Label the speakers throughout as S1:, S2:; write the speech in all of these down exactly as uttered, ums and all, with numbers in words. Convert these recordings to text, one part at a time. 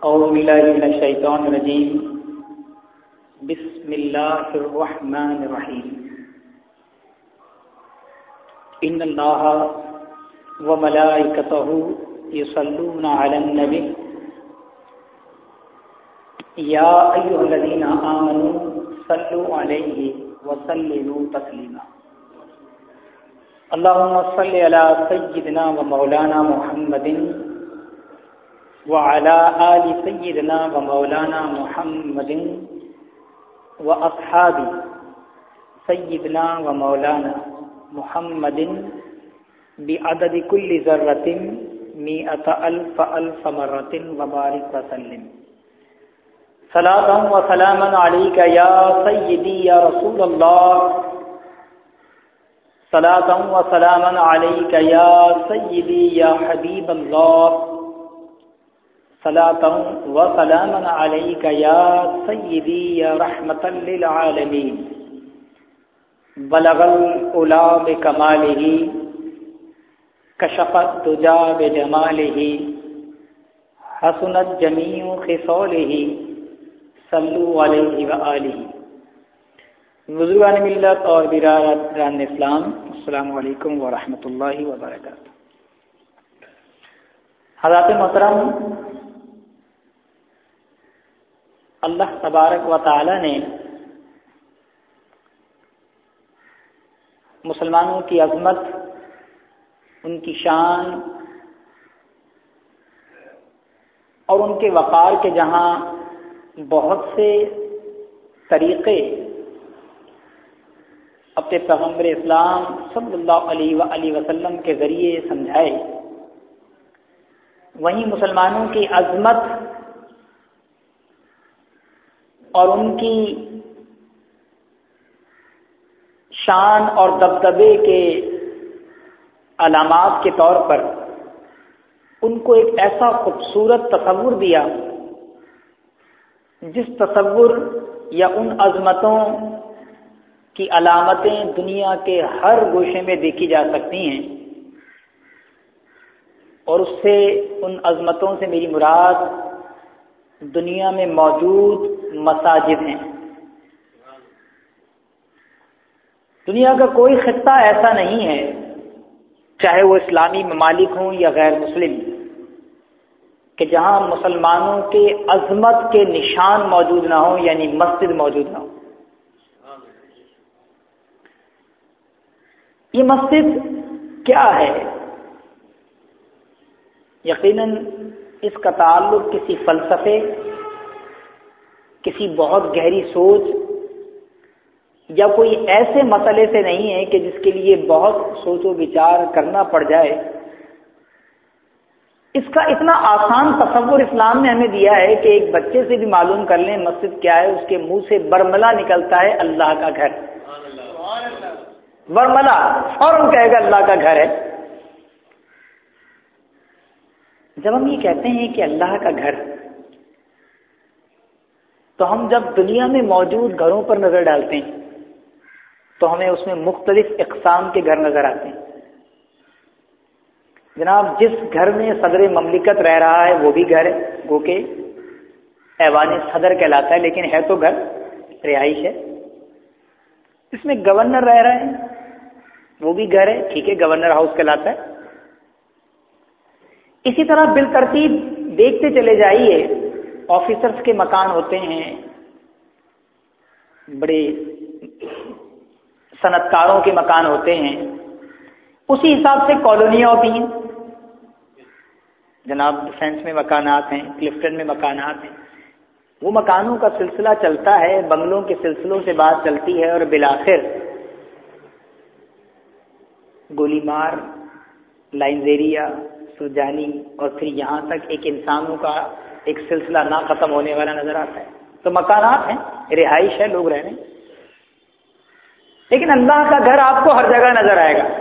S1: اعوذ باللہ من الشیطان الرجیم بسم اللہ الرحمن الرحیم ان اللہ وملائکتہ یصلون علی النبی یا ایھا الذین آمنوا صلوا علیہ وسلموا تسلیما اللہم صل علی سیدنا و مولانا محمد وعلى آل سيدنا ومولانا محمد وأصحاب سيدنا ومولانا محمد بعدد كل ذرة مئة ألف ألف مرة وبارك وسلم صلاة وسلاما عليك يا سيدي يا رسول الله صلاة وسلاما عليك يا سيدي يا حبيب الله صلاة وسلاما عليك يا سيدي يا رحمة للعالمين بلغ العلا بكماله كشف الدجى بجماله حسنت جميع خصاله صلوا عليه وآله. بزرگان ملت اور برادران اسلام، السلام علیکم ورحمۃ اللہ وبرکاتہ. حضرات محترم، اللہ تبارک و تعالی نے مسلمانوں کی عظمت، ان کی شان اور ان کے وقار کے جہاں بہت سے طریقے اپنے پیغمبر اسلام صلی اللہ علیہ وآلہ وسلم کے ذریعے سمجھائے، وہیں مسلمانوں کی عظمت اور ان کی شان اور دبدبے کے علامات کے طور پر ان کو ایک ایسا خوبصورت تصور دیا جس تصور یا ان عظمتوں کی علامتیں دنیا کے ہر گوشے میں دیکھی جا سکتی ہیں، اور اس سے ان عظمتوں سے میری مراد دنیا میں موجود مساجد ہیں. دنیا کا کوئی خطہ ایسا نہیں ہے، چاہے وہ اسلامی ممالک ہوں یا غیر مسلم، کہ جہاں مسلمانوں کے عظمت کے نشان موجود نہ ہوں، یعنی مسجد موجود نہ ہو. یہ مسجد کیا ہے؟ یقیناً اس کا تعلق کسی فلسفے، کسی بہت گہری سوچ یا کوئی ایسے مسئلے سے نہیں ہے کہ جس کے لیے بہت سوچ و وچار کرنا پڑ جائے. اس کا اتنا آسان تصور اسلام نے ہمیں دیا ہے کہ ایک بچے سے بھی معلوم کر لیں مسجد کیا ہے، اس کے منہ سے برملا نکلتا ہے اللہ کا گھر. برملا فوراً کہے گا اللہ کا گھر ہے. جب ہم یہ کہتے ہیں کہ اللہ کا گھر، تو ہم جب دنیا میں موجود گھروں پر نظر ڈالتے ہیں تو ہمیں اس میں مختلف اقسام کے گھر نظر آتے ہیں. جناب، جس گھر میں صدر مملکت رہ رہا ہے وہ بھی گھر ہے، گو کہ ایوان صدر کہلاتا ہے، لیکن ہے تو گھر، رہائش ہے. اس میں گورنر رہ رہا ہے وہ بھی گھر ہے، ٹھیک ہے، گورنر ہاؤس کہلاتا ہے. اسی طرح بالترتیب دیکھتے چلے جائیے، آفیسرز کے مکان ہوتے ہیں، بڑے صنعت کاروں کے مکان ہوتے ہیں، اسی حساب سے کالونیاں ہوتی ہیں. جناب ڈیفینس میں مکانات ہیں، کلفٹن میں مکانات ہیں. وہ مکانوں کا سلسلہ چلتا ہے، بنگلوں کے سلسلوں سے بات چلتی ہے، اور بالآخر گولی مار، لائنز ایریا، سرجانی، اور پھر یہاں تک ایک انسانوں کا ایک سلسلہ نہ ختم ہونے والا نظر آتا ہے. تو مکانات ہیں، رہائش ہے، لوگ رہ رہے ہیں. لیکن اللہ کا گھر آپ کو ہر جگہ نظر آئے گا،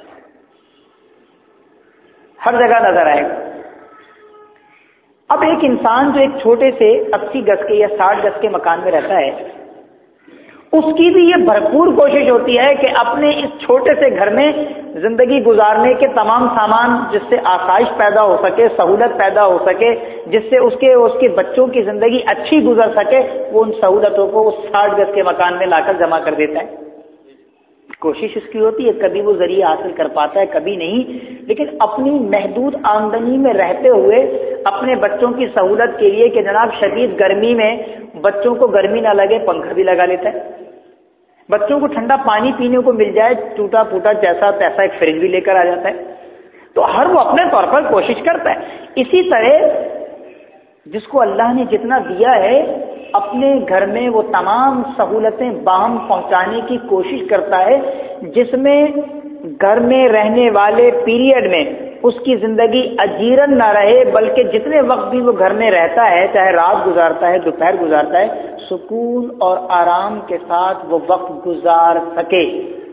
S1: ہر جگہ نظر آئے گا. اب ایک انسان جو ایک چھوٹے سے اسی گز کے یا ساٹھ گز کے مکان میں رہتا ہے، اس کی بھی یہ بھرپور کوشش ہوتی ہے کہ اپنے اس چھوٹے سے گھر میں زندگی گزارنے کے تمام سامان جس سے آسائش پیدا ہو سکے، سہولت پیدا ہو سکے، جس سے اس کے اس کے بچوں کی زندگی اچھی گزر سکے، وہ ان سہولتوں کو اس ساٹھ گز کے مکان میں لا کر جمع کر دیتا ہے۔ کوشش اس کی ہوتی ہے، کبھی وہ ذریعہ حاصل کر پاتا ہے، کبھی نہیں، لیکن اپنی محدود آمدنی میں رہتے ہوئے اپنے بچوں کی سہولت کے لیے کہ جناب شدید گرمی میں بچوں کو گرمی نہ لگے پنکھا بھی لگا لیتا ہے، بچوں کو ٹھنڈا پانی پینے کو مل جائے ٹوٹا پھوٹا جیسا تیسا ایک فریج بھی لے کر آ جاتا ہے۔ تو ہر وہ اپنے طور پر کوشش کرتا ہے۔ اسی طرح جس کو اللہ نے جتنا دیا ہے اپنے گھر میں وہ تمام سہولتیں باہم پہنچانے کی کوشش کرتا ہے، جس میں گھر میں رہنے والے پیریڈ میں اس کی زندگی اجیرن نہ رہے، بلکہ جتنے وقت بھی وہ گھر میں رہتا ہے، چاہے رات گزارتا ہے دوپہر گزارتا ہے، سکون اور آرام کے ساتھ وہ وقت گزار سکے،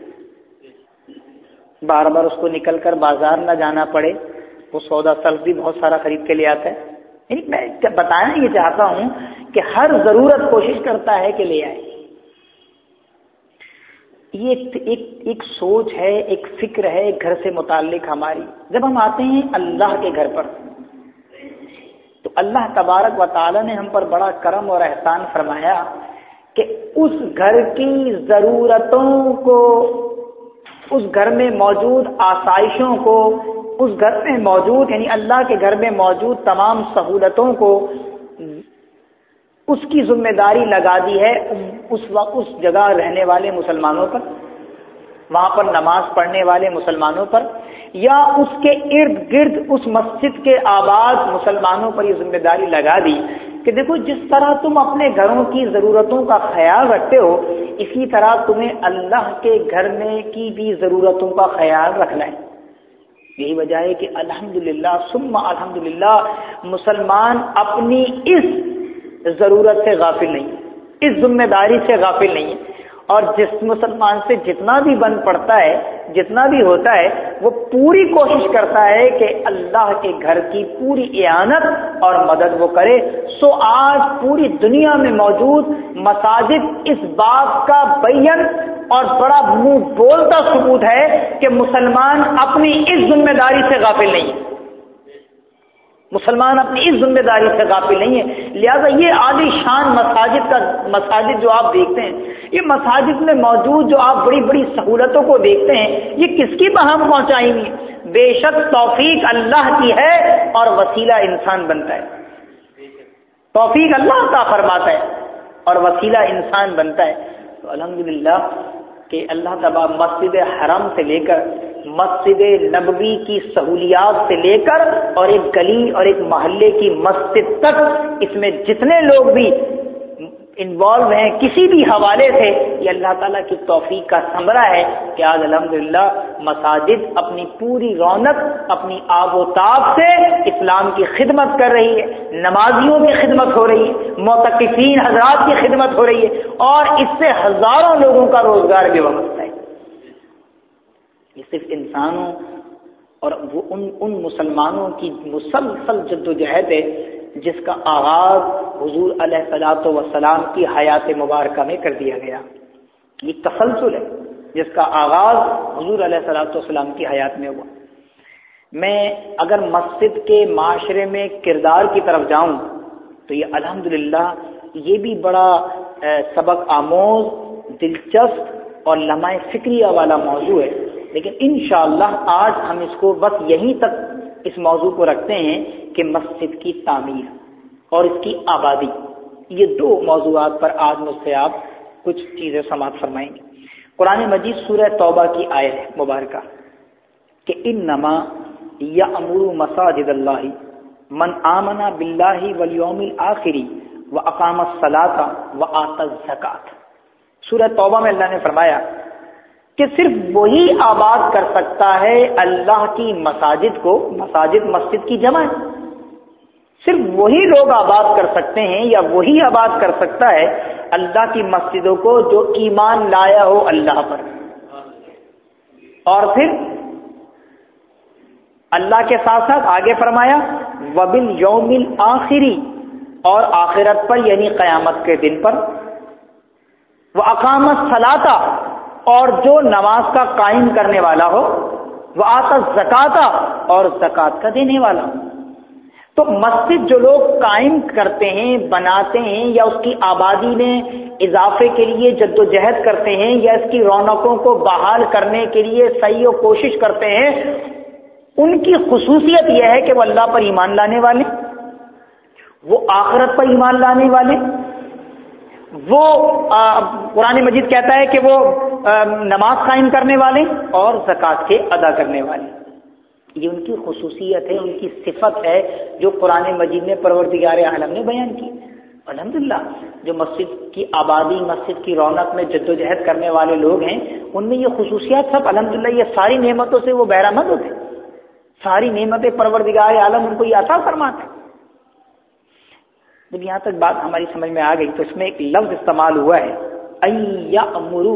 S1: بار بار اس کو نکل کر بازار نہ جانا پڑے، وہ سودا سلف بھی بہت سارا خرید کے لے آتا ہے۔ یعنی میں بتانا یہ چاہتا ہوں کہ ہر ضرورت کوشش کرتا ہے کہ لے آئے۔ یہ ایک, ایک, ایک سوچ ہے، ایک فکر ہے گھر سے متعلق ہماری۔ جب ہم آتے ہیں اللہ کے گھر پر تو اللہ تبارک و تعالی نے ہم پر بڑا کرم اور احسان فرمایا کہ اس گھر کی ضرورتوں کو، اس گھر میں موجود آسائشوں کو، اس گھر میں موجود یعنی اللہ کے گھر میں موجود تمام سہولتوں کو اس کی ذمہ داری لگا دی ہے اس وقت اس جگہ رہنے والے مسلمانوں پر، وہاں پر نماز پڑھنے والے مسلمانوں پر، یا اس کے ارد گرد اس مسجد کے آباد مسلمانوں پر یہ ذمہ داری لگا دی کہ دیکھو جس طرح تم اپنے گھروں کی ضرورتوں کا خیال رکھتے ہو، اسی طرح تمہیں اللہ کے گھر میں کی بھی ضرورتوں کا خیال رکھنا ہے۔ یہی وجہ ہے کہ الحمدللہ ثم الحمدللہ مسلمان اپنی اس ضرورت سے غافل نہیں ہے، اس ذمہ داری سے غافل نہیں ہے، اور جس مسلمان سے جتنا بھی بن پڑتا ہے، جتنا بھی ہوتا ہے، وہ پوری کوشش کرتا ہے کہ اللہ کے گھر کی پوری اعانت اور مدد وہ کرے۔ سو آج پوری دنیا میں موجود مساجد اس بات کا بین اور بڑا منہ بولتا ثبوت ہے کہ مسلمان اپنی اس ذمہ داری سے غافل نہیں ہے، مسلمان اپنی اس ذمہ داری سے غافل نہیں ہے۔ لہذا یہ عالی شان مساجد کا مساجد جو آپ دیکھتے ہیں، یہ مساجد میں موجود جو آپ بڑی بڑی سہولتوں کو دیکھتے ہیں، یہ کس کی بہم پہنچائی ہوئی؟ بے شک توفیق اللہ کی ہے اور وسیلہ انسان بنتا ہے۔ توفیق اللہ عطا فرماتا ہے اور وسیلہ انسان بنتا ہے۔ تو الحمدللہ کہ اللہ تعالیٰ مسجد حرم سے لے کر مسجد نبوی کی سہولیات سے لے کر اور ایک گلی اور ایک محلے کی مسجد تک، اس میں جتنے لوگ بھی انوالو ہیں کسی بھی حوالے سے، یہ اللہ تعالیٰ کی توفیق کا ثمرہ ہے کہ آج الحمدللہ مساجد اپنی پوری رونق، اپنی آب و تاب سے اسلام کی خدمت کر رہی ہے، نمازیوں کی خدمت ہو رہی ہے، معتکفین حضرات کی خدمت ہو رہی ہے، اور اس سے ہزاروں لوگوں کا روزگار بھی وابستہ ہے۔ یہ صرف انسانوں اور وہ ان ان مسلمانوں کی مسلسل جدوجہد ہے جس کا آغاز حضور علیہ الصلوۃ والسلام کی حیات مبارکہ میں کر دیا گیا۔ یہ تسلسل ہے جس کا آغاز حضور علیہ الصلوۃ والسلام کی حیات میں ہوا۔ میں اگر مسجد کے معاشرے میں کردار کی طرف جاؤں تو یہ الحمدللہ یہ بھی بڑا سبق آموز، دلچسپ اور لمحہ فکریہ والا موضوع ہے، لیکن انشاءاللہ آج ہم اس کو بس یہیں تک اس موضوع کو رکھتے ہیں کہ مسجد کی تعمیر اور اس کی آبادی، یہ دو موضوعات پر آج مجھ سے آپ کچھ چیزیں سماعت فرمائیں گے۔ قرآن مجید سورہ توبہ کی آیت مبارکہ کہ انما یأمر مساجد اللہ من آمن باللہ والیوم الآخر واقام الصلاۃ وآتى الزکاۃ۔ سورہ توبہ میں اللہ نے فرمایا کہ صرف وہی آباد کر سکتا ہے اللہ کی مساجد کو، مساجد مسجد کی جمع ہے، صرف وہی لوگ آباد کر سکتے ہیں یا وہی آباد کر سکتا ہے اللہ کی مسجدوں کو جو ایمان لایا ہو اللہ پر، اور پھر اللہ کے ساتھ ساتھ آگے فرمایا وبالیوم الآخر، اور آخرت پر یعنی قیامت کے دن پر، وَأَقَامَ الصَّلَاةَ اور جو نماز کا قائم کرنے والا ہو، وَآتَى الزَّكَاةَ اور زکات کا دینے والا ہو۔ تو مسجد جو لوگ قائم کرتے ہیں، بناتے ہیں، یا اس کی آبادی میں اضافے کے لیے جد و جہد کرتے ہیں، یا اس کی رونقوں کو بحال کرنے کے لیے سعی و کوشش کرتے ہیں، ان کی خصوصیت یہ ہے کہ وہ اللہ پر ایمان لانے والے، وہ آخرت پر ایمان لانے والے، وہ قرآن مجید کہتا ہے کہ وہ نماز قائم کرنے والے اور زکات کے ادا کرنے والے۔ یہ ان کی خصوصیت ہے، ان کی صفت ہے جو قرآن مجید میں پروردگار عالم نے بیان کی۔ الحمدللہ جو مسجد کی آبادی، مسجد کی رونق میں جد و جہد کرنے والے لوگ ہیں، ان میں یہ خصوصیات سب الحمدللہ یہ ساری نعمتوں سے وہ بہرہ مند ہوتے ہیں، ساری نعمتیں پروردگار عالم ان کو یہ عطا فرماتے ہیں۔ جب یہاں تک بات ہماری سمجھ میں آ گئی تو اس میں ایک لفظ استعمال ہوا ہے ان یأمرو،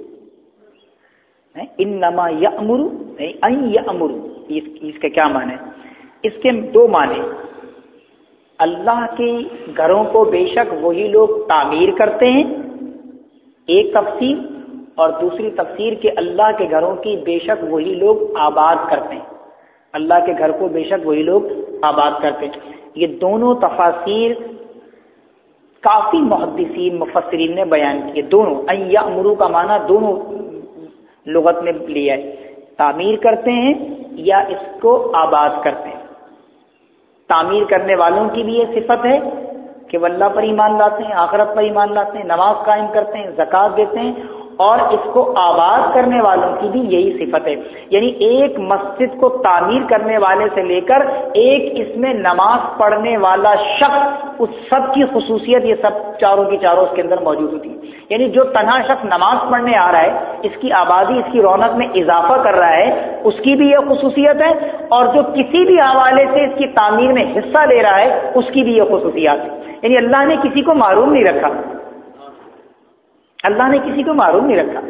S1: انما یأمرو ان یأمرو، اس کا کیا معنی ہے؟ اس کے دو معنی، اللہ کے گھروں کو بے شک وہی لوگ تعمیر کرتے ہیں، ایک تفسیر، اور دوسری تفسیر کہ اللہ کے گھروں کی بے شک وہی لوگ آباد کرتے ہیں، اللہ کے گھر کو بے شک وہی لوگ آباد کرتے ہیں۔ یہ دونوں تفاسیر کافی محدثین مفسرین نے بیان کیے، دونوں ان یأمرو کا معنی دونوں لغت میں لیا ہے، تعمیر کرتے ہیں یا اس کو آباد کرتے ہیں۔ تعمیر کرنے والوں کی بھی یہ صفت ہے کہ وہ اللہ پر ایمان لاتے ہیں، آخرت پر ایمان لاتے ہیں، نماز قائم کرتے ہیں، زکات دیتے ہیں، اور اس کو آباد کرنے والوں کی بھی یہی صفت ہے۔ یعنی ایک مسجد کو تعمیر کرنے والے سے لے کر ایک اس میں نماز پڑھنے والا شخص، اس سب کی خصوصیت یہ سب چاروں کی چاروں اس کے اندر موجود ہوتی ہے۔ یعنی جو تنہا شخص نماز پڑھنے آ رہا ہے، اس کی آبادی، اس کی رونق میں اضافہ کر رہا ہے، اس کی بھی یہ خصوصیت ہے، اور جو کسی بھی حوالے سے اس کی تعمیر میں حصہ لے رہا ہے، اس کی بھی یہ خصوصیات ہے۔ یعنی اللہ نے کسی کو محروم نہیں رکھا، اللہ نے کسی کو معروم نہیں رکھا۔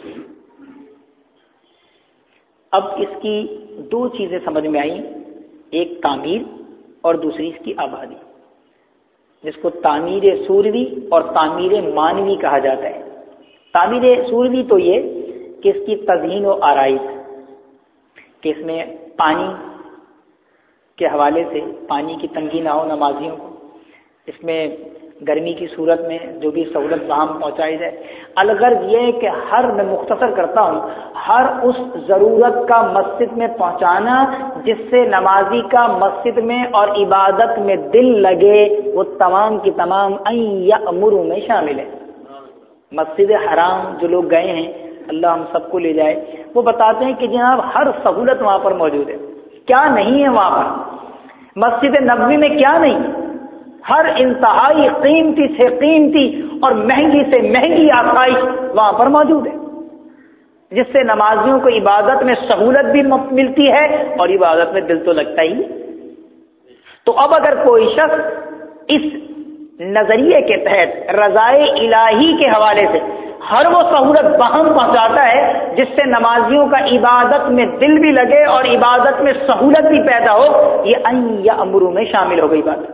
S1: اب اس کی دو چیزیں سمجھ میں آئیں، ایک تعمیر اور دوسری اس کی آبادی، جس کو تعمیر سوروی اور تعمیر مانوی کہا جاتا ہے۔ تعمیر سوروی تو یہ کہ اس کی تزئین و آرائش، کہ اس میں پانی کے حوالے سے پانی کی تنگی نہ ہو نمازیوں کو، اس میں گرمی کی صورت میں جو بھی سہولت فراہم پہنچائی جائے۔ الغرض یہ ہے کہ ہر میں مختصر کرتا ہوں، ہر اس ضرورت کا مسجد میں پہنچانا جس سے نمازی کا مسجد میں اور عبادت میں دل لگے، وہ تمام کی تمام ان یأمرو میں شامل ہے۔ مسجد حرام جو لوگ گئے ہیں، اللہ ہم سب کو لے جائے، وہ بتاتے ہیں کہ جناب ہر سہولت وہاں پر موجود ہے، کیا نہیں ہے وہاں پر؟ مسجد نبوی میں کیا نہیں؟ ہر انتہائی قیمتی سے قیمتی اور مہنگی سے مہنگی آسائش وہاں پر موجود ہے، جس سے نمازیوں کو عبادت میں سہولت بھی ملتی ہے اور عبادت میں دل تو لگتا ہی۔ تو اب اگر کوئی شخص اس نظریے کے تحت رضائے الہی کے حوالے سے ہر وہ سہولت بہم پہنچاتا ہے جس سے نمازیوں کا عبادت میں دل بھی لگے اور عبادت میں سہولت بھی پیدا ہو، یہ ان یأمرو میں شامل ہو گئی بات۔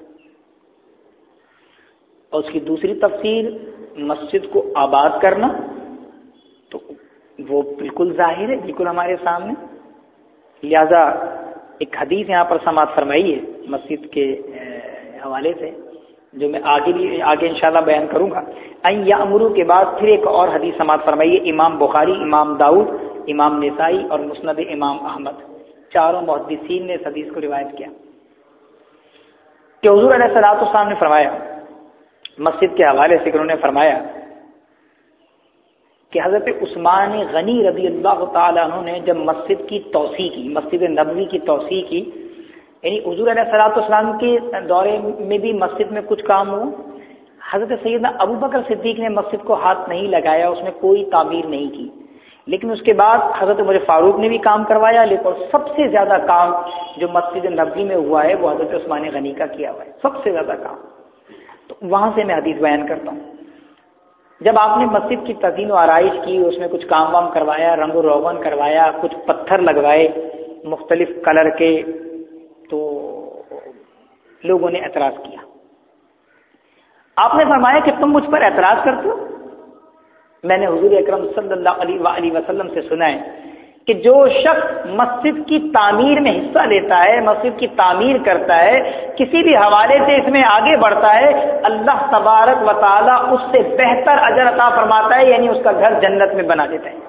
S1: اور اس کی دوسری تفسیر مسجد کو آباد کرنا، تو وہ بالکل ظاہر ہے، بالکل ہمارے سامنے۔ لہذا ایک حدیث یہاں پر سماعت فرمائی ہے مسجد کے حوالے سے، جو میں آگے بھی آگے انشاءاللہ بیان کروں گا۔ ان یأمرو کے بعد پھر ایک اور حدیث سماعت فرمائی ہے، امام بخاری، امام داؤد، امام نسائی اور مسند امام احمد، چاروں محدثین نے اس حدیث کو روایت کیا کہ حضور علیہ الصلوۃ والسلام نے فرمایا، مسجد کے حوالے سے انہوں نے فرمایا کہ حضرت عثمان غنی رضی اللہ تعالیٰ عنہ نے جب مسجد کی توسیع کی، مسجد نبوی کی توسیع کی، یعنی حضور علیہ الصلوۃ والسلام کے دورے میں بھی مسجد میں کچھ کام ہوا، حضرت سیدنا ابو بکر صدیق نے مسجد کو ہاتھ نہیں لگایا، اس میں کوئی تعمیر نہیں کی، لیکن اس کے بعد حضرت عمر فاروق نے بھی کام کروایا، لیکن سب سے زیادہ کام جو مسجد نبوی میں ہوا ہے وہ حضرت عثمان غنی کا کیا ہوا ہے، سب سے زیادہ کام۔ تو وہاں سے میں حدیث بیان کرتا ہوں، جب آپ نے مسجد کی تزئین و آرائش کی، اس میں کچھ کام وام کروایا، رنگ و روغن کروایا، کچھ پتھر لگوائے مختلف کلر کے، تو لوگوں نے اعتراض کیا۔ آپ نے فرمایا کہ تم مجھ پر اعتراض کرتے ہو، میں نے حضور اکرم صلی اللہ علیہ وآلہ وسلم سے سنا ہے کہ جو شخص مسجد کی تعمیر میں حصہ لیتا ہے، مسجد کی تعمیر کرتا ہے، کسی بھی حوالے سے اس میں آگے بڑھتا ہے، اللہ تبارک و تعالی اس سے بہتر اجر عطا فرماتا ہے، یعنی اس کا گھر جنت میں بنا دیتا ہے۔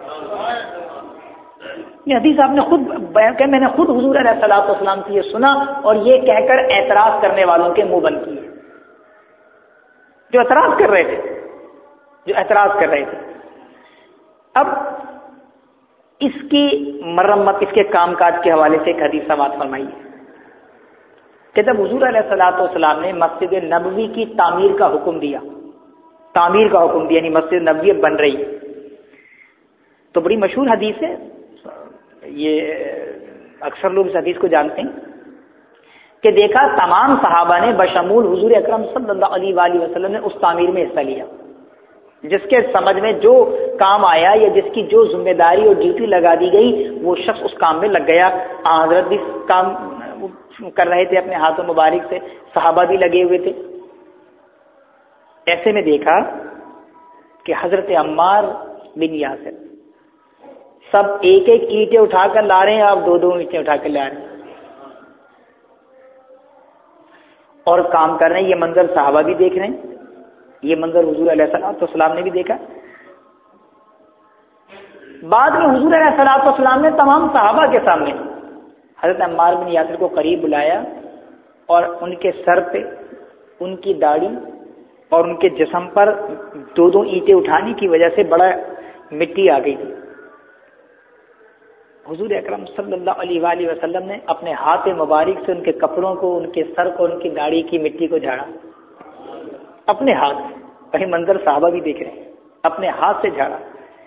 S1: یہ حدیث آپ نے خود بیان کہ میں نے خود حضور علیہ الصلوۃ والسلام سے یہ سنا اور یہ کہہ کر اعتراض کرنے والوں کے منہ بند کیے، جو اعتراض کر رہے تھے جو اعتراض کر رہے تھے اب اس کی مرمت، اس کے کام کاج کے حوالے سے ایک حدیث سماعت فرمائیے کہ جب حضور علیہ الصلوۃ والسلام نے مسجد نبوی کی تعمیر کا حکم دیا تعمیر کا حکم دیا یعنی مسجد نبوی بن رہی ہے، تو بڑی مشہور حدیث ہے، یہ اکثر لوگ اس حدیث کو جانتے ہیں کہ دیکھا تمام صحابہ نے بشمول حضور اکرم صلی اللہ علیہ وآلہ وسلم نے اس تعمیر میں حصہ لیا، جس کے سمجھ میں جو کام آیا یا جس کی جو ذمہ داری اور ڈیوٹی لگا دی گئی وہ شخص اس کام میں لگ گیا۔ حضرت بھی کام کر رہے تھے اپنے ہاتھوں مبارک سے، صحابہ بھی لگے ہوئے تھے۔ ایسے میں دیکھا کہ حضرت عمار بن یاسر سب ایک ایک اینٹیں اٹھا کر لا رہے ہیں، آپ دو دو اینٹیں اٹھا کر لا رہے ہیں اور کام کر رہے ہیں۔ یہ منظر صحابہ بھی دیکھ رہے ہیں، یہ منظر حضور علیہ الصلوۃ والسلام نے بھی دیکھا۔ بعد میں حضور علیہ الصلوۃ والسلام نے تمام صحابہ کے سامنے حضرت عمار بن یاسر کو قریب بلایا اور ان کے سر پہ، ان کی داڑھی اور ان کے جسم پر دو دو اینٹیں اٹھانے کی وجہ سے بڑا مٹی آ گئی تھی۔ حضور اکرم صلی اللہ علیہ وآلہ وسلم نے اپنے ہاتھ مبارک سے ان کے کپڑوں کو، ان کے سر کو، ان کی داڑھی کی مٹی کو جھاڑا اپنے ہاتھ سے، وہی منظر صحابہ بھی دیکھ رہے ہیں، اپنے ہاتھ سے جھاڑا۔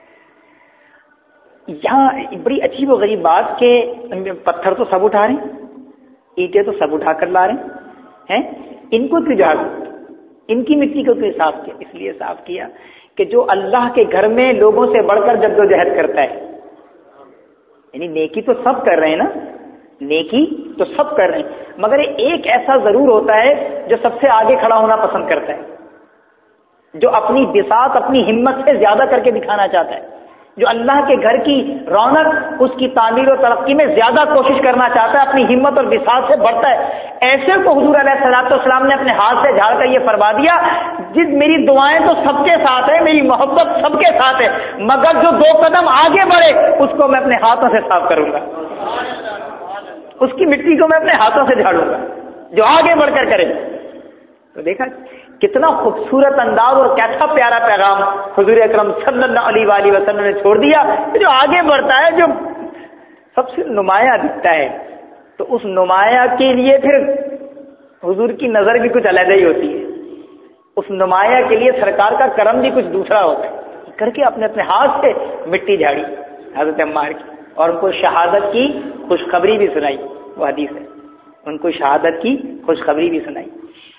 S1: یہاں بڑی عجیب و غریب بات کہ پتھر تو سب اٹھا رہے ہیں، اینٹیں تو سب اٹھا کر لا رہے ہیں، ان کو کیوں جھاڑا، ان کی مٹی کو کیوں صاف کیا؟ اس لیے صاف کیا کہ جو اللہ کے گھر میں لوگوں سے بڑھ کر جدوجہد کرتا ہے، یعنی نیکی تو سب کر رہے ہیں نا، نیکی تو سب کر رہے ہیں، مگر ایک ایسا ضرور ہوتا ہے جو سب سے آگے کھڑا ہونا پسند کرتا ہے، جو اپنی بساط اپنی ہمت سے زیادہ کر کے دکھانا چاہتا ہے، جو اللہ کے گھر کی رونق، اس کی تعمیر و ترقی میں زیادہ کوشش کرنا چاہتا ہے، اپنی ہمت اور بساط سے بڑھتا ہے۔ ایسے کو حضور علیہ الصلوۃ والسلام نے اپنے ہاتھ سے جھاڑ کر یہ فرما دیا، جس میری دعائیں تو سب کے ساتھ ہیں، میری محبت سب کے ساتھ ہے، مگر جو دو قدم آگے بڑھے اس کو میں اپنے ہاتھوں سے صاف کروں گا، اس کی مٹی کو میں اپنے ہاتھوں سے جھاڑوں گا جو آگے بڑھ کر کرے۔ تو دیکھا کتنا خوبصورت انداز اور کیسا پیارا پیغام حضور اکرم صلی اللہ علیہ وآلہ وسلم نے چھوڑ دیا، جو آگے بڑھتا ہے، جو سب سے نمایاں دکھتا ہے، تو اس نمایاں کے لیے پھر حضور کی نظر بھی کچھ علیحدہ ہی ہوتی ہے، اس نمایاں کے لیے سرکار کا کرم بھی کچھ دوسرا ہوتا ہے، کر کے اپنے اپنے ہاتھ سے مٹی جھاڑی حضرت عمار کی، اور ان کو شہادت کی خوشخبری بھی سنائی، وہ حدیث ہے، ان کو شہادت کی خوشخبری بھی سنائی۔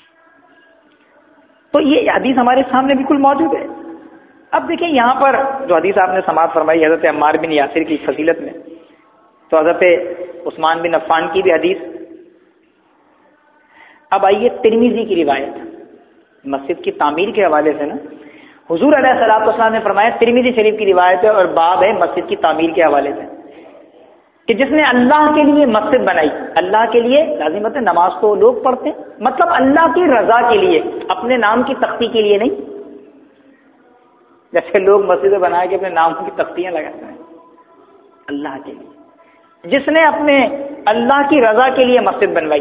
S1: تو یہ حدیث ہمارے سامنے بالکل موجود ہے۔ اب دیکھیں یہاں پر جو حدیث آپ نے سماعت فرمائی حضرت عمار بن یاسر کی فضیلت میں، تو حضرت عثمان بن عفان کی بھی حدیث۔ اب آئیے ترمذی کی روایت، مسجد کی تعمیر کے حوالے سے نا، حضور علیہ الصلوۃ والسلام نے فرمایا، ترمذی شریف کی روایت ہے اور باب ہے مسجد کی تعمیر کے حوالے سے، کہ جس نے اللہ کے لیے مسجد بنائی، اللہ کے لیے لازمت ہے، نماز تو لوگ پڑھتے ہیں، مطلب اللہ کی رضا کے لیے، اپنے نام کی تختی کے لیے نہیں، جیسے لوگ مسجدیں بنا کے اپنے نام کی تختیاں لگاتے ہیں، اللہ کے لیے، جس نے اپنے اللہ کی رضا کے لیے مسجد بنوائی،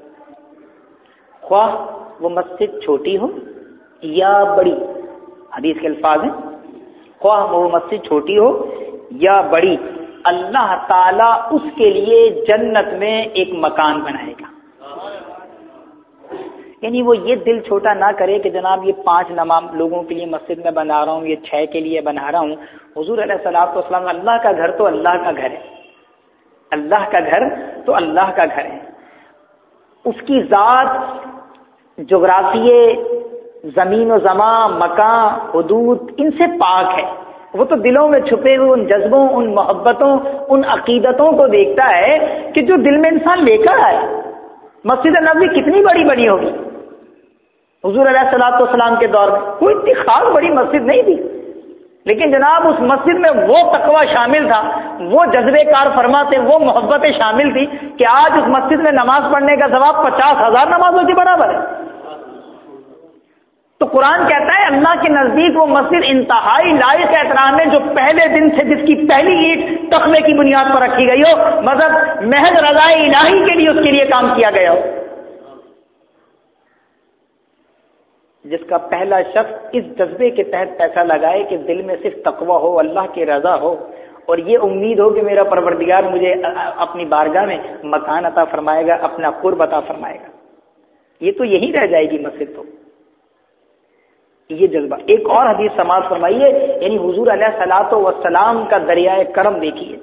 S1: خواہ وہ مسجد چھوٹی ہو یا بڑی، حدیث کے الفاظ ہیں، خواہ وہ مسجد چھوٹی ہو یا بڑی، اللہ تعالیٰ اس کے لیے جنت میں ایک مکان بنائے گا۔ یعنی وہ یہ دل چھوٹا نہ کرے کہ جناب یہ پانچ نماز لوگوں کے لیے مسجد میں بنا رہا ہوں، یہ چھ کے لیے بنا رہا ہوں۔ حضور علیہ الصلوۃ والسلام، اللہ کا گھر تو اللہ کا گھر ہے، اللہ کا گھر تو اللہ کا گھر ہے، اس کی ذات، جغرافیے، زمین و زمان، مکان، حدود، ان سے پاک ہے، وہ تو دلوں میں چھپے ہوئے ان جذبوں، ان محبتوں، ان عقیدتوں کو دیکھتا ہے کہ جو دل میں انسان لے کر آئے۔ مسجد نبوی کتنی بڑی بنی ہوگی حضور علیہ الصلوۃ والسلام کے دور میں، کوئی اتنی خاص بڑی مسجد نہیں تھی، لیکن جناب اس مسجد میں وہ تقوی شامل تھا، وہ جذبے کار فرما تھے، وہ محبتیں شامل تھی کہ آج اس مسجد میں نماز پڑھنے کا ثواب پچاس ہزار نمازوں کے برابر ہے۔ تو قرآن کہتا ہے اللہ کے نزدیک وہ مسجد انتہائی لائق احترام ہے جو پہلے دن سے جس کی پہلی اینٹ تقوی کی بنیاد پر رکھی گئی ہو، مطلب محض رضا الہی کے لیے اس کے لیے کام کیا گیا ہو، جس کا پہلا شخص اس جذبے کے تحت پیسہ لگائے کہ دل میں صرف تقوی ہو، اللہ کی رضا ہو، اور یہ امید ہو کہ میرا پروردگار مجھے اپنی بارگاہ میں مکان عطا فرمائے گا، اپنا قرب عطا فرمائے گا، یہ تو یہی رہ جائے گی مسجد تو، یہ جذبہ۔ ایک اور حدیث سماعت فرمائیے، یعنی حضور علیہ الصلوۃ والسلام کا دریائے کرم دیکھیے۔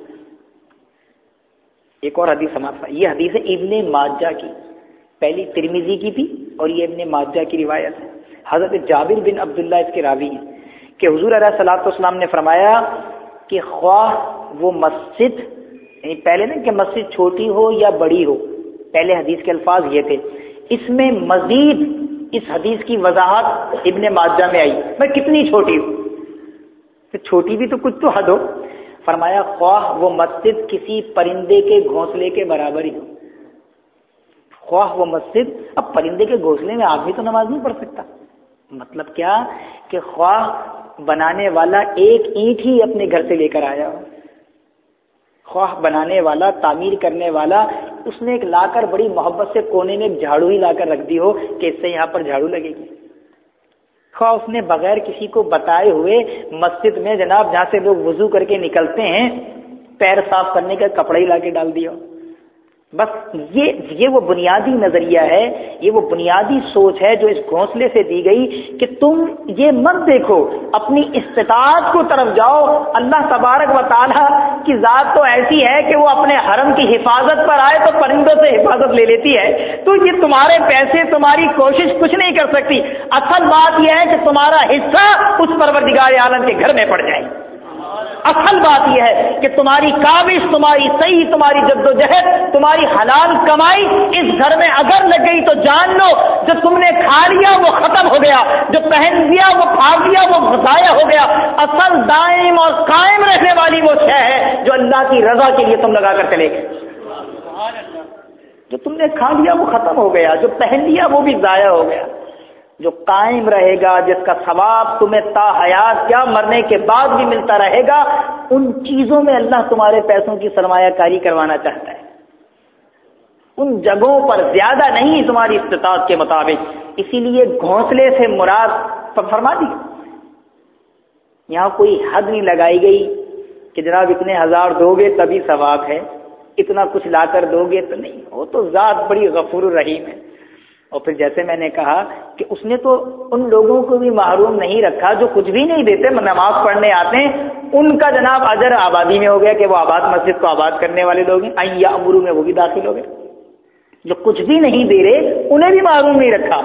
S1: ایک اور حدیث سماعت فرمائیے، یہ حدیث ہے ابن ماجہ کی، پہلی ترمذی کی تھی اور یہ ابن ماجہ کی روایت ہے۔ حضرت جابر بن عبداللہ اس کے راوی ہیں کہ حضور علیہ الصلوۃ والسلام نے فرمایا کہ خواہ وہ مسجد، یعنی پہلے نا کہ مسجد چھوٹی ہو یا بڑی ہو، پہلے حدیث کے الفاظ یہ تھے، اس میں مزید اس حدیث کی وضاحت ابن ماجہ میں آئی، میں کتنی چھوٹی ہوں، تو چھوٹی بھی تو کچھ تو حد ہو، فرمایا خواہ وہ مسجد کسی پرندے کے گھونسلے کے برابر ہی ہو، خواہ وہ مسجد، اب پرندے کے گھونسلے میں آدمی تو نماز نہیں پڑھ سکتا، مطلب کیا کہ خواہ بنانے والا ایک اینٹ ہی اپنے گھر سے لے کر آیا ہو، خواہ بنانے والا، تعمیر کرنے والا، اس نے ایک لا کر بڑی محبت سے کونے میں ایک جھاڑو ہی لا کر رکھ دی ہو کہ اس سے یہاں پر جھاڑو لگے گی، خواہ اس نے بغیر کسی کو بتائے ہوئے مسجد میں جناب جہاں سے لوگ وضو کر کے نکلتے ہیں پیر صاف کرنے کا کپڑا ہی لا کے ڈال دیا ہو، بس یہ یہ وہ بنیادی نظریہ ہے، یہ وہ بنیادی سوچ ہے جو اس گھونسلے سے دی گئی کہ تم یہ مت دیکھو، اپنی استطاعت کو طرف جاؤ، اللہ تبارک و تعالیٰ کی ذات تو ایسی ہے کہ وہ اپنے حرم کی حفاظت پر آئے تو پرندوں سے حفاظت لے لیتی ہے، تو یہ تمہارے پیسے، تمہاری کوشش کچھ نہیں کر سکتی، اصل بات یہ ہے کہ تمہارا حصہ اس پروردگار عالم کے گھر میں پڑ جائے، اصل بات یہ ہے کہ تمہاری کاوش، تمہاری صحیح، تمہاری جدوجہد، تمہاری حلال کمائی اس گھر میں اگر لگ گئی تو جان لو جو تم نے کھا لیا وہ ختم ہو گیا، جو پہن لیا وہ پھاڑ لیا وہ ضائع ہو گیا، اصل دائم اور قائم رہنے والی وہ شے ہے جو اللہ کی رضا کے لیے تم لگا کر چلے گئے، جو تم نے کھا لیا وہ ختم ہو گیا، جو پہن لیا وہ بھی ضائع ہو گیا، جو قائم رہے گا، جس کا ثواب تمہیں تا حیات کیا مرنے کے بعد بھی ملتا رہے گا، ان چیزوں میں اللہ تمہارے پیسوں کی سرمایہ کاری کروانا چاہتا ہے، ان جگہوں پر زیادہ نہیں تمہاری استطاعت کے مطابق، اسی لیے گھونسلے سے مراد فرما دی، یہاں کوئی حد نہیں لگائی گئی کہ جناب اتنے ہزار دو گے تبھی ثواب ہے، اتنا کچھ لا کر دو گے تو نہیں، وہ تو ذات بڑی غفور الرحیم ہے۔ اور پھر جیسے میں نے کہا کہ اس نے تو ان لوگوں کو بھی محروم نہیں رکھا جو کچھ بھی نہیں دیتے، نماز پڑھنے آتے ہیں، ان کا جناب اجر آبادی میں ہو گیا کہ وہ آباد مسجد کو آباد کرنے والے لوگ ہیں، ایّا امرو میں وہ بھی داخل ہو گئے، جو کچھ بھی نہیں دے رہے انہیں بھی محروم نہیں رکھا،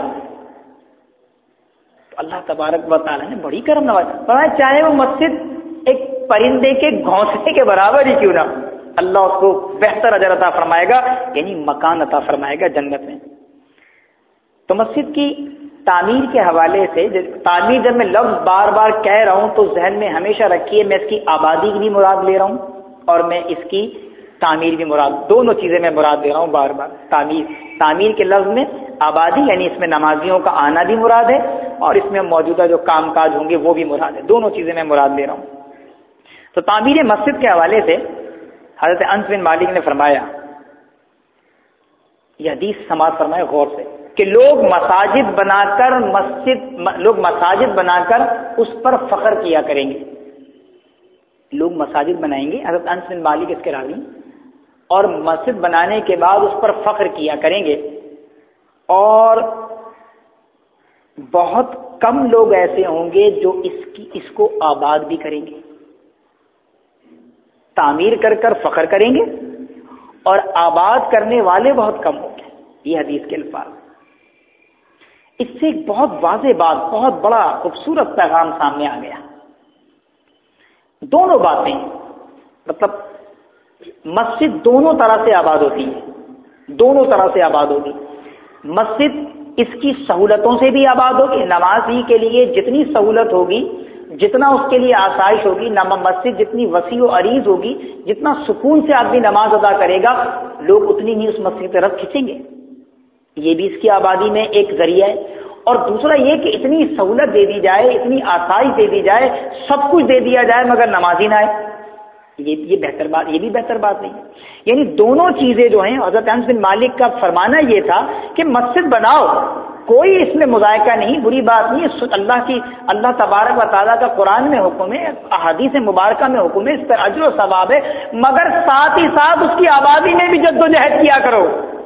S1: تو اللہ تبارک و تعالیٰ نے بڑی کرم نوازی، چاہے وہ مسجد ایک پرندے کے گھونسلے کے برابر ہی کیوں نہ، اللہ اس کو بہتر اجر عطا فرمائے گا، یعنی مکان عطا فرمائے گا جنت میں۔ تو مسجد کی تعمیر کے حوالے سے، تعمیر جب میں لفظ بار بار کہہ رہا ہوں تو ذہن میں ہمیشہ رکھیے میں اس کی آبادی کی بھی مراد لے رہا ہوں اور میں اس کی تعمیر بھی مراد، دونوں چیزیں میں مراد لے رہا ہوں بار بار۔ تعمیر تعمیر کے لفظ میں آبادی یعنی اس میں نمازیوں کا آنا بھی مراد ہے اور اس میں موجودہ جو کام کاج ہوں گے وہ بھی مراد ہے، دونوں چیزیں میں مراد لے رہا ہوں۔ تو تعمیر مسجد کے حوالے سے حضرت انس بن مالک نے فرمایا، یہ حدیث سماعت فرمائے غور سے، کہ لوگ مساجد بنا کر مسجد لوگ مساجد بنا کر اس پر فخر کیا کریں گے، لوگ مساجد بنائیں گے، حضرت انس بن مالک اس کے راوی، اور مسجد بنانے کے بعد اس پر فخر کیا کریں گے، اور بہت کم لوگ ایسے ہوں گے جو اس کی اس کو آباد بھی کریں گے، تعمیر کر کر فخر کریں گے اور آباد کرنے والے بہت کم ہوں گے، یہ حدیث کے الفاظ۔ اس سے ایک بہت واضح بات، بہت بڑا خوبصورت پیغام سامنے آ گیا، دونوں باتیں، مطلب مسجد دونوں طرح سے آباد ہوتی ہے، دونوں طرح سے آباد ہوگی، مسجد اس کی سہولتوں سے بھی آباد ہوگی، نماز ہی کے لیے جتنی سہولت ہوگی جتنا اس کے لیے آسائش ہوگی، مسجد جتنی وسیع و عریض ہوگی، جتنا سکون سے آدمی نماز ادا کرے گا، لوگ اتنی ہی اس مسجد کی طرف کھینچیں گے. یہ بھی اس کی آبادی میں ایک ذریعہ ہے. اور دوسرا یہ کہ اتنی سہولت دے دی جائے، اتنی آسائش دے دی جائے، سب کچھ دے دیا جائے مگر نمازی نہ آئے، یہ یہ بہتر بات یہ بھی بہتر بات نہیں ہے. یعنی دونوں چیزیں جو ہیں، حضرت انس بن مالک کا فرمانا یہ تھا کہ مسجد بناؤ، کوئی اس میں مذائقہ نہیں، بری بات نہیں ہے. اللہ کی اللہ تبارک و تعالیٰ کا قرآن میں حکم ہے، احادیث مبارکہ میں حکم ہے، اس پر اجر و ثواب ہے، مگر ساتھ ہی ساتھ اس کی آبادی میں بھی جد و جہد کیا کرو.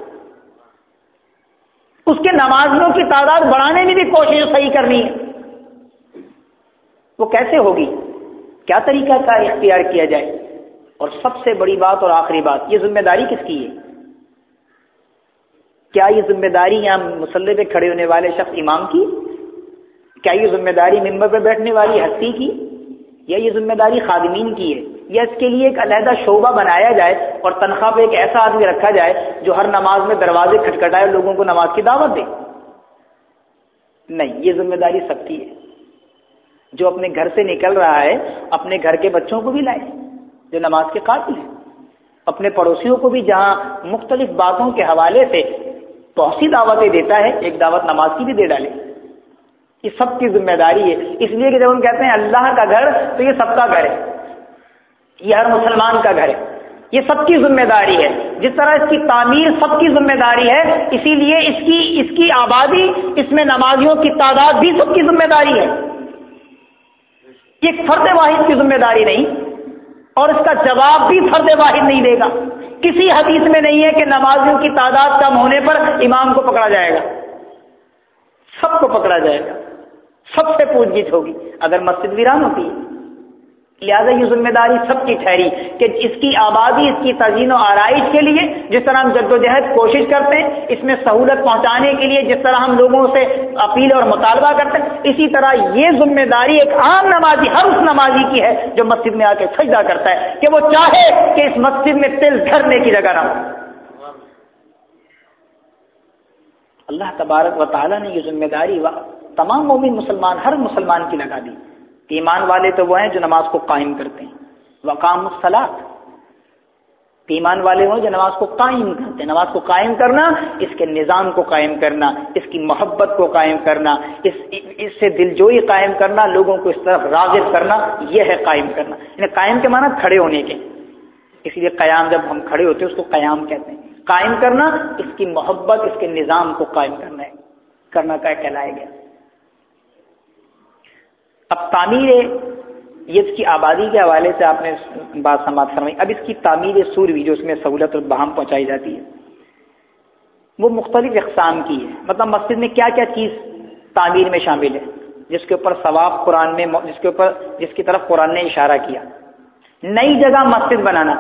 S1: اس کے نمازیوں کی تعداد بڑھانے میں بھی کوشش صحیح کرنی ہے. وہ کیسے ہوگی؟ کیا طریقہ کا اختیار کیا جائے؟ اور سب سے بڑی بات اور آخری بات، یہ ذمہ داری کس کی ہے؟ کیا یہ ذمہ داری یہاں مصلی پہ کھڑے ہونے والے شخص امام کی؟ کیا یہ ذمہ داری ممبر پہ بیٹھنے والی ہستی کی؟ یا یہ ذمہ داری خادمین کی ہے؟ یا اس کے لیے ایک علیحدہ شعبہ بنایا جائے اور تنخواہ پہ ایک ایسا آدمی رکھا جائے جو ہر نماز میں دروازے کھٹکھٹائے اور لوگوں کو نماز کی دعوت دے؟ نہیں، یہ ذمہ داری سب کی ہے. جو اپنے گھر سے نکل رہا ہے اپنے گھر کے بچوں کو بھی لائے جو نماز کے قابل ہیں، اپنے پڑوسیوں کو بھی جہاں مختلف باتوں کے حوالے سے بہت سی دعوتیں دیتا ہے، ایک دعوت نماز کی بھی دے ڈالے. یہ سب کی ذمہ داری ہے. اس لیے کہ جب ہم کہتے ہیں اللہ کا گھر تو یہ سب کا گھر ہے، یہ ہر مسلمان کا گھر ہے، یہ سب کی ذمہ داری ہے. جس طرح اس کی تعمیر سب کی ذمہ داری ہے، اسی لیے اس کی اس کی آبادی، اس میں نمازیوں کی تعداد بھی سب کی ذمہ داری ہے. یہ فرد واحد کی ذمہ داری نہیں، اور اس کا جواب بھی فرد واحد نہیں دے گا. کسی حدیث میں نہیں ہے کہ نمازیوں کی تعداد کم ہونے پر امام کو پکڑا جائے گا. سب کو پکڑا جائے گا، سب سے پوچھ گچھ ہوگی اگر مسجد ویران ہوتی ہے. لہذا یہ ذمہ داری سب کی ٹھہری کہ اس کی آبادی، اس کی تزئین و آرائش کے لیے جس طرح ہم جد و جہد کوشش کرتے ہیں، اس میں سہولت پہنچانے کے لیے جس طرح ہم لوگوں سے اپیل اور مطالبہ کرتے ہیں، اسی طرح یہ ذمہ داری ایک عام نمازی، ہر اس نمازی کی ہے جو مسجد میں آ کے سجدہ کرتا ہے کہ وہ چاہے کہ اس مسجد میں تل دھرنے کی جگہ نہ ہو. اللہ تبارک و تعالیٰ نے یہ ذمہ داری تمام مومن مسلمان، ہر مسلمان کی لگا دی. ایمان والے تو وہ ہیں جو نماز کو قائم کرتے ہیں، وقام الصلاۃ. ایمان والے ہوں جو نماز کو قائم کرتے ہیں. نماز کو قائم کرنا، اس کے نظام کو قائم کرنا، اس کی محبت کو قائم کرنا، اس اس سے دلجوئی قائم کرنا، لوگوں کو اس طرف راغب کرنا، یہ ہے قائم کرنا. یعنی قائم کے معنی کھڑے ہونے کے، اس لیے قیام جب ہم کھڑے ہوتے ہیں اس کو قیام کہتے ہیں. قائم کرنا، اس کی محبت، اس کے نظام کو قائم کرنا ہے، کرنا کا کہلایا گیا. اب تعمیر یہ اس کی آبادی کے حوالے سے آپ نے بات سماعت فرمائی. اب اس کی تعمیر سوروی جو اس میں سہولت اور بہام پہنچائی جاتی ہے وہ مختلف اقسام کی ہے. مطلب مسجد میں کیا کیا چیز تعمیر میں شامل ہے جس کے اوپر ثواب قرآن میں جس کے اوپر جس کی طرف قرآن نے اشارہ کیا. نئی جگہ مسجد بنانا،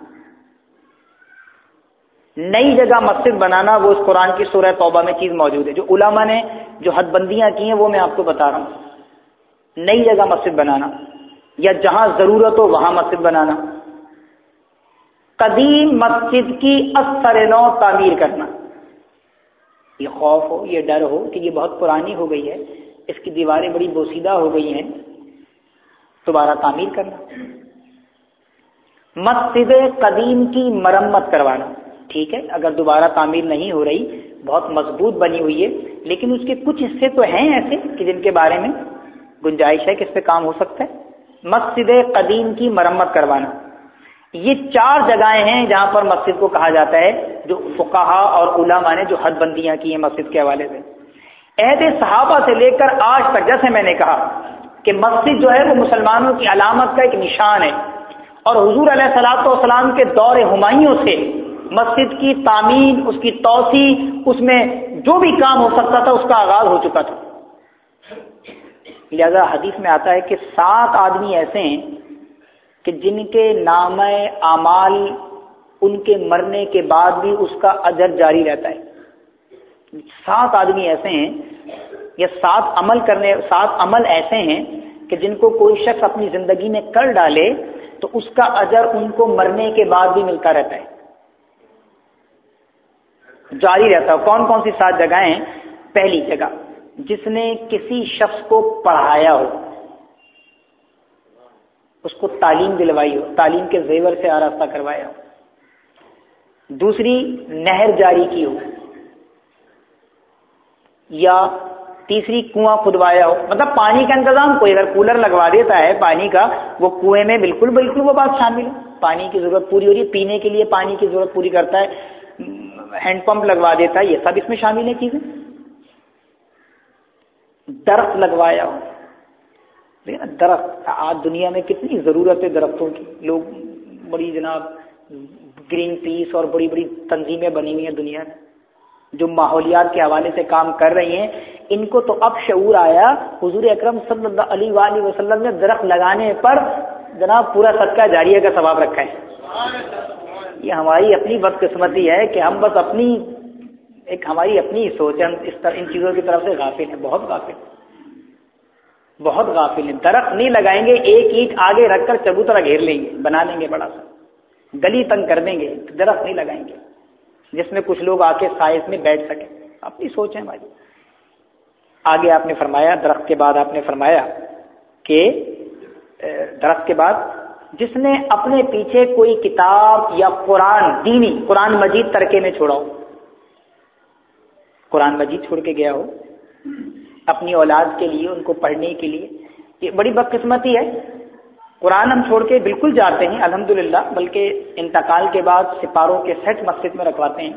S1: نئی جگہ مسجد بنانا وہ اس قرآن کی سورہ توبہ میں چیز موجود ہے. جو علماء نے جو حد بندیاں کی ہیں وہ میں آپ کو بتا رہا ہوں. نئی جگہ مسجد بنانا یا جہاں ضرورت ہو وہاں مسجد بنانا، قدیم مسجد کی اثر نو تعمیر کرنا. یہ خوف ہو، یہ ڈر ہو کہ یہ بہت پرانی ہو گئی ہے، اس کی دیواریں بڑی بوسیدہ ہو گئی ہیں، دوبارہ تعمیر کرنا. مسجد قدیم کی مرمت کروانا. ٹھیک ہے، اگر دوبارہ تعمیر نہیں ہو رہی، بہت مضبوط بنی ہوئی ہے، لیکن اس کے کچھ حصے تو ہیں ایسے کہ جن کے بارے میں گنجائش ہے کہ اس پہ کام ہو سکتا ہے. مسجد قدیم کی مرمت کروانا. یہ چار جگہیں ہیں جہاں پر مسجد کو کہا جاتا ہے، جو فقہا اور علماء نے جو حد بندیاں کی ہیں مسجد کے حوالے سے. عہد صحابہ سے لے کر آج تک، جیسے میں نے کہا کہ مسجد جو ہے وہ مسلمانوں کی علامت کا ایک نشان ہے، اور حضور علیہ الصلوۃ والسلام کے دور ہمایوں سے مسجد کی تعمیر، اس کی توسیع، اس میں جو بھی کام ہو سکتا تھا اس کا آغاز ہو چکا تھا. لہذا حدیث میں آتا ہے کہ سات آدمی ایسے ہیں کہ جن کے نام اعمال ان کے مرنے کے بعد بھی اس کا اجر جاری رہتا ہے. سات آدمی ایسے ہیں یا سات عمل کرنے سات عمل ایسے ہیں کہ جن کو کوئی شخص اپنی زندگی میں کر ڈالے تو اس کا اجر ان کو مرنے کے بعد بھی ملتا رہتا ہے، جاری رہتا ہے. کون کون سی سات جگہیں ہیں؟ پہلی جگہ، جس نے کسی شخص کو پڑھایا ہو. اس کو تعلیم دلوائی ہو، تعلیم کے زیور سے آراستہ کروایا ہو. دوسری نہر جاری کی ہو، یا تیسری کنواں کھدوایا ہو. مطلب پانی کا انتظام کوئی اگر کولر لگوا دیتا ہے پانی کا، وہ کنویں میں بالکل بالکل وہ بات شامل ہے. پانی کی ضرورت پوری ہو رہی ہے، پینے کے لیے پانی کی ضرورت پوری کرتا ہے، ہینڈ پمپ لگوا دیتا ہے، یہ سب اس میں شامل ہے چیزیں. درخت لگوایا ہو. درخت آج دنیا میں کتنی ضرورت ہے درختوں کی. لوگ بڑی جناب گرین پیس اور بڑی بڑی تنظیمیں بنی ہوئی ہیں دنیا میں جو ماحولیات کے حوالے سے کام کر رہی ہیں. ان کو تو اب شعور آیا، حضور اکرم صلی اللہ علیہ وآلہ وسلم نے درخت لگانے پر جناب پورا صدقہ جاریہ کا ثواب رکھا ہے. یہ ہماری اپنی بدقسمتی ہے کہ ہم بس اپنی ایک ہماری اپنی سوچ ہے، اس طرح ان چیزوں کی طرف سے غافل ہیں، بہت غافل بہت غافل ہیں. درخت نہیں لگائیں گے، ایک اینٹ آگے رکھ کر چبوترا گھیر لیں گے، بنا لیں گے بڑا سا، گلی تنگ کر دیں گے. درخت نہیں لگائیں گے جس میں کچھ لوگ آ کے سائز میں بیٹھ سکیں. اپنی سوچ ہے ہماری. آگے آپ نے فرمایا، درخت کے بعد آپ نے فرمایا کہ درخت کے بعد جس نے اپنے پیچھے کوئی کتاب یا قرآن دینی قرآن مجید ترکے میں چھوڑا ہو، قرآن مجید چھوڑ کے گیا ہو اپنی اولاد کے لیے، ان کو پڑھنے کے لیے. یہ بڑی بدقسمتی ہے. قرآن ہم چھوڑ کے بالکل جاتے ہیں الحمدللہ، بلکہ انتقال کے بعد سپاروں کے سیٹ مسجد میں رکھواتے ہیں.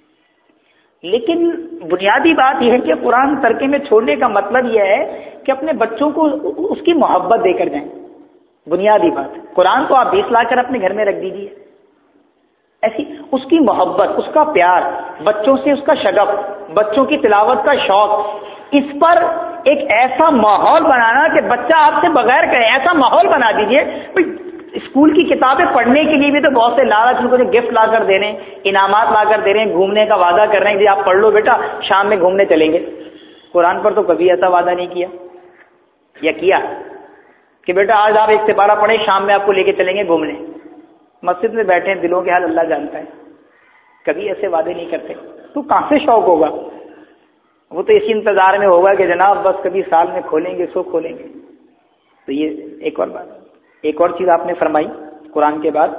S1: لیکن بنیادی بات یہ ہے کہ قرآن ترکے میں چھوڑنے کا مطلب یہ ہے کہ اپنے بچوں کو اس کی محبت دے کر جائیں. بنیادی بات قرآن کو آپ بیس لا کر اپنے گھر میں رکھ دیجیے. ایسی اس کی محبت، اس کا پیار، بچوں سے اس کا شغف، بچوں کی تلاوت کا شوق، اس پر ایک ایسا ماحول بنانا کہ بچہ آپ سے بغیر کہے، ایسا ماحول بنا دیجئے. اسکول کی کتابیں پڑھنے کے لیے بھی تو بہت سے لالچ ان کو گفٹ لا کر دے رہے ہیں، انعامات لا کر دے رہے ہیں، گھومنے کا وعدہ کر رہے ہیں کہ آپ پڑھ لو بیٹا شام میں گھومنے چلیں گے. قرآن پر تو کبھی ایسا وعدہ نہیں کیا. یا کیا کہ بیٹا آج آپ ایک سپارہ پڑھیں، شام میں آپ کو لے کے چلیں گے گھومنے. مسجد میں بیٹھے ہیں، دلوں کے حال اللہ جانتا ہے. کبھی ایسے وعدے نہیں کرتے. تو کہاں سے شوق ہوگا؟ وہ تو اسی انتظار میں ہوگا کہ جناب بس کبھی سال میں کھولیں گے سو کھولیں گے. تو یہ ایک اور بات، ایک اور چیز آپ نے فرمائی قرآن کے بعد،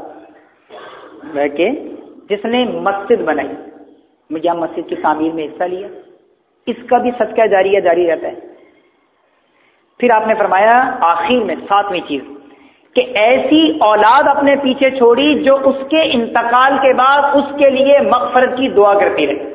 S1: وہ کہ جس نے مسجد بنائی یا مسجد کی تعمیر میں حصہ لیا، اس کا بھی صدقہ جاریہ جاری رہتا ہے. پھر آپ نے فرمایا آخر میں ساتویں چیز کہ ایسی اولاد اپنے پیچھے چھوڑی جو اس کے انتقال کے بعد اس کے لیے مغفرت کی دعا کرتی رہے.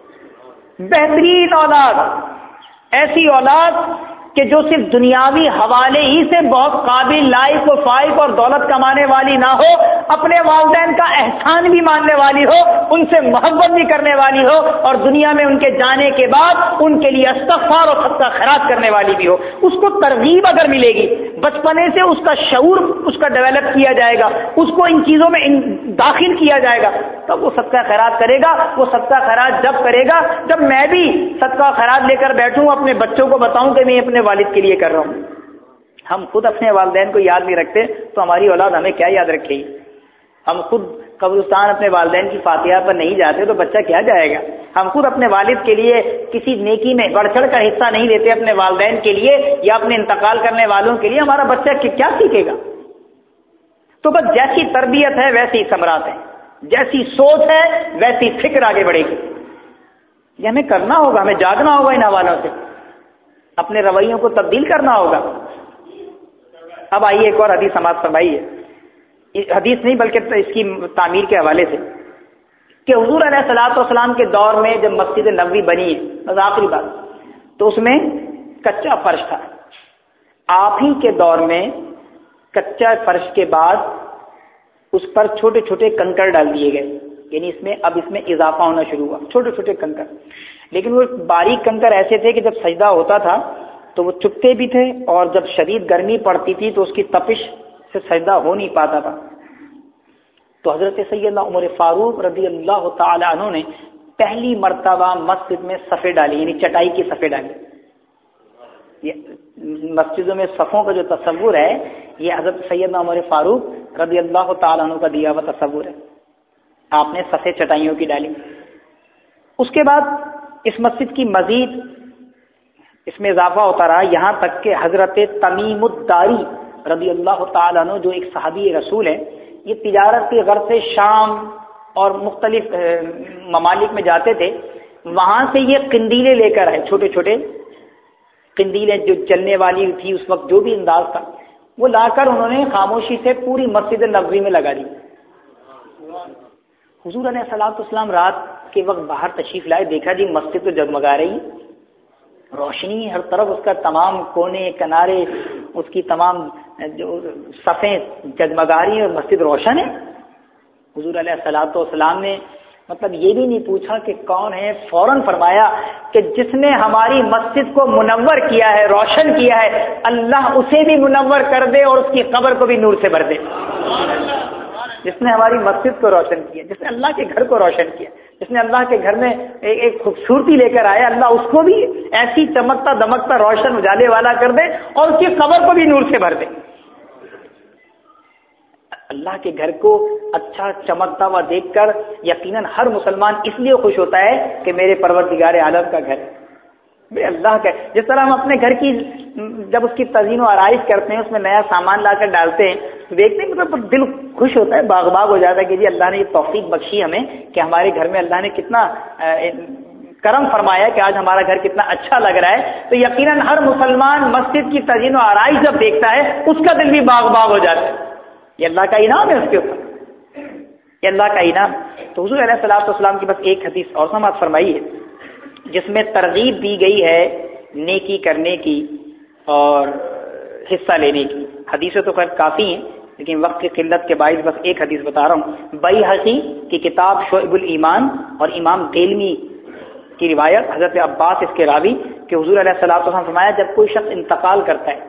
S1: بہترین اولاد، ایسی اولاد کہ جو صرف دنیاوی حوالے ہی سے بہت قابل، لائق و فائق اور دولت کمانے والی نہ ہو، اپنے والدین کا احسان بھی ماننے والی ہو، ان سے محبت بھی کرنے والی ہو، اور دنیا میں ان کے جانے کے بعد ان کے لیے استغفار اور صدقہ خیرات کرنے والی بھی ہو. اس کو ترغیب اگر ملے گی، بچپنے سے اس کا شعور اس کا ڈیولپ کیا جائے گا، اس کو ان چیزوں میں داخل کیا جائے گا، تب وہ صدقہ خیرات کرے گا. وہ صدقہ خیرات جب کرے گا جب میں بھی صدقہ خیرات لے کر بیٹھوں، اپنے بچوں کو بتاؤں کہ میں اپنے والد کے لیے کر رہا ہوں. ہم خود اپنے والدین کو یاد نہیں رکھتے تو ہماری اولاد ہمیں کیا یاد رکھے گی؟ ہم خود قبرستان اپنے والدین کی فاتحہ پر نہیں جاتے تو بچہ کیا جائے گا؟ ہم خود اپنے والد کے لیے کسی نیکی میں بڑھ چڑھ کر حصہ نہیں لیتے اپنے والدین کے لیے یا اپنے انتقال کرنے والوں کے لیے، ہمارا بچہ کیا سیکھے گا؟ تو بس جیسی تربیت ہے ویسی ثمرات ہے، جیسی سوچ ہے ویسی فکر آگے بڑھے گی. یہ ہمیں کرنا ہوگا، ہمیں جاگنا ہوگا ان حوالوں سے، اپنے رویوں کو تبدیل کرنا ہوگا. اب آئیے ایک اور حدیث سماعت فرمائیے، حدیث نہیں بلکہ اس کی تعمیر کے حوالے سے، کہ حضور علیہ الصلوۃ والسلام کے دور میں جب مسجد نبوی بنی ہے، بس آخری بات، تو اس میں کچا فرش تھا. آپ ہی کے دور میں کچا فرش کے بعد اس پر چھوٹے چھوٹے کنکر ڈال دیے گئے، یعنی اس میں اب اس میں اضافہ ہونا شروع ہوا، چھوٹے چھوٹے کنکر. لیکن وہ باریک کنکر ایسے تھے کہ جب سجدہ ہوتا تھا تو وہ چپتے بھی تھے، اور جب شدید گرمی پڑتی تھی تو اس کی تپش سے سجدہ ہو نہیں پاتا تھا. تو حضرت سیدنا عمر فاروق رضی اللہ تعالی عنہ نے پہلی مرتبہ مسجد میں صفیں ڈالی، یعنی چٹائی کی صفیں ڈالی. یہ مسجدوں میں صفوں کا جو تصور ہے یہ حضرت سیدنا عمر فاروق رضی اللہ تعالی عنہ کا دیا ہوا تصور ہے. آپ نے صفیں چٹائیوں کی ڈالی. اس کے بعد اس مسجد کی مزید اس میں اضافہ ہوتا رہا، یہاں تک کہ حضرت تمیم الداری رضی اللہ تعالیٰ عنہ جو ایک صحابی رسول ہیں، یہ تجارت کی غرض سے شام اور مختلف ممالک میں جاتے تھے. وہاں سے یہ قندیلیں لے کر آئے، چھوٹے چھوٹے قندیلیں جو چلنے والی تھی اس وقت، جو بھی انداز تھا وہ لا کر انہوں نے خاموشی سے پوری مسجد نبوی میں لگا دی. حضور علیہ الصلوۃ والسلام رات کے وقت باہر تشریف لائے، دیکھا جی مسجد تو جگمگا رہی، روشنی ہر طرف، اس کا تمام کونے کنارے، اس کی تمام جو صفیں جگمگا رہی ہیں اور مسجد روشن ہے. حضور علیہ الصلوۃ والسلام نے مطلب یہ بھی نہیں پوچھا کہ کون ہے، فوراً فرمایا کہ جس نے ہماری مسجد کو منور کیا ہے، روشن کیا ہے، اللہ اسے بھی منور کر دے اور اس کی قبر کو بھی نور سے بھر دے. جس نے ہماری مسجد کو روشن کیا، جس نے اللہ کے گھر کو روشن کیا، جس نے اللہ کے گھر میں ایک خوبصورتی لے کر آیا، اللہ اس کو بھی ایسی چمکتا دمکتا روشن اجالے والا کر دے اور اس کی قبر کو بھی نور سے بھر دے. اللہ کے گھر کو اچھا چمکتا ہوا دیکھ کر یقیناً ہر مسلمان اس لیے خوش ہوتا ہے کہ میرے پروردگار عالم کا گھر میرے اللہ کا. جس طرح ہم اپنے گھر کی جب اس کی تزئین و آرائش کرتے ہیں، اس میں نیا سامان لا کر ڈالتے ہیں، دیکھتے ہیں مطلب دل خوش ہوتا ہے، باغ باغ ہو جاتا ہے کہ جی اللہ نے یہ توفیق بخشی ہمیں کہ ہمارے گھر میں اللہ نے کتنا کرم فرمایا کہ آج ہمارا گھر کتنا اچھا لگ رہا ہے. تو یقیناً ہر مسلمان مسجد کی تزئین و آرائش جب دیکھتا ہے اس کا دل بھی باغ باغ ہو جاتا ہے. یہ اللہ کا انعام ہے اس کے اوپر، یہ اللہ کا انعام. تو حضور علیہ الصلوۃ والسلام کی بس ایک حدیث اور سماعت فرمائی ہے جس میں ترغیب دی گئی ہے نیکی کرنے کی اور حصہ لینے کی. حدیثیں تو خیر کافی ہیں لیکن وقت کی قلت کے باعث بس ایک حدیث بتا رہا ہوں. بیہقی کی کتاب شعب الایمان اور امام دیلمی کی روایت، حضرت عباس اس کے راوی، کہ حضور علیہ الصلوۃ والسلام فرمایا جب کوئی شخص انتقال کرتا ہے